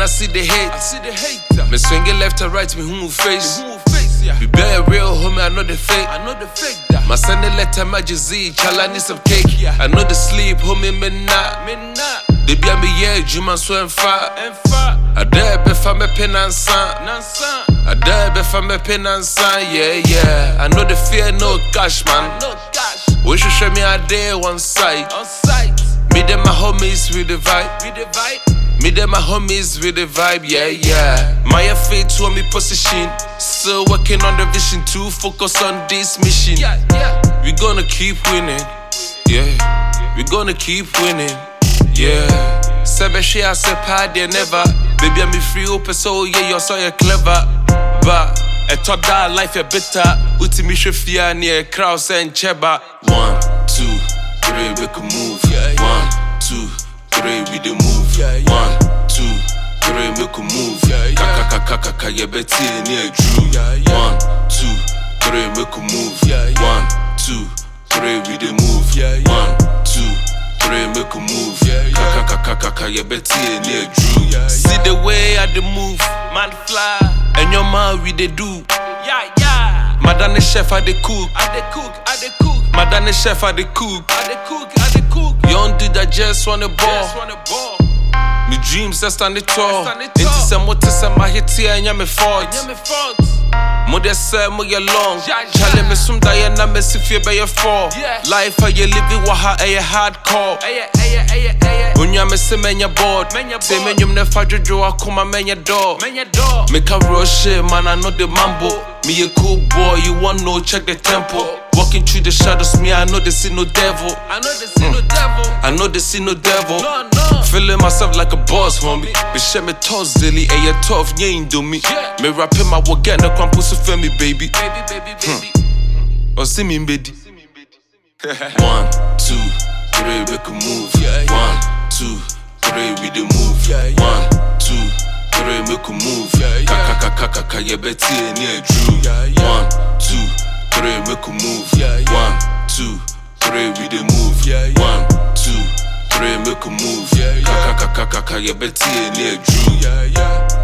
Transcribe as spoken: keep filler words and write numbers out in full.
I see the hate, I see the hate. me swing it left and right, me who move face. Who face, yeah. We be a real homie, I know the fake. I know the fake that. My son, they let him Z, chala need some cake. Yeah. I know the sleep, homie, me not. Me not. They be a me yeah, Juman so and fat. And fat. I dare be for me pin and son. Nansan. I dare be for me pin and son, yeah, yeah. I know the fear, no cash, man. No cash. Wish you show me a day one side. On sight. Me them my homies with the vibe. We the vibe. Me them my homies with the vibe, yeah, yeah. My fate to me position. Still working on the vision to focus on this mission. Yeah, yeah. We gonna keep winning, yeah. We gonna keep winning, yeah. Sebe she I say party never. Baby I'm free open so yeah you so you clever. But I thought that life a bitter. Uti me shefia near crowds and cheba. One, two, three we can move. One, two, three we the move. One, two, three we can move. Kaka kaka kaka ye beti near Drew. One, two, three we can move. One, two, three we the move. One, two, three make a move. Kaka kaka kaka ye beti near Drew. See the way I the move, Man fly. and your man we they do. Yeah, yeah. Madame the chef I the cook. I the cook. I the cook. Madame the chef I the cook. I the cook. I the cook. You don't do that just wanna ball. Just wanna ball. Me dreams that's stand the tall. Stand the tall. Into some what to some my hit here and ya me fault. Yeah, me fault. Mo de say mo ye long. Yeah, yeah. Charlie me sum die na me si fie be ye fall. Yeah. Life how you live it waha a hardcore. Aye, aye, aye, aye. Unya me se menya board. Menya Say board. menyum ne fa jojo akoma menya door. Man your door. Make a real shit, man, I know the mambo. Me a cool boy, you want no, check the tempo. Walking through the shadows, me, I know they see no devil. I know the see no devil. I know they see no devil. No, no. Feeling myself like a boss, homie. Me share me toss daily, and you tough, you ain't do me. Yeah. Me rapping my work, get no pussy for me, baby. Baby, baby, baby. Or see me, baby. One, two, three, we can move. One, two, three, we the move. One, two, three, make a move. Kaka kaka kaka ye beti near Drew. One, two, three, make a move. One, two, three, we the move. One, two, three, make a move. Kaka kaka kaka ye beti near Drew.